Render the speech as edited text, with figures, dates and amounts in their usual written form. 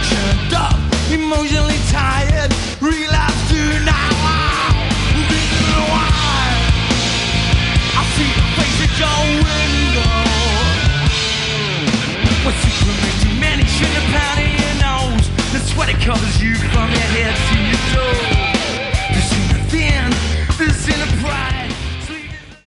Churned up, emotionally tired, relapse to now. Reason why I see the face at your window. What's it permitting? Man, he shouldn't have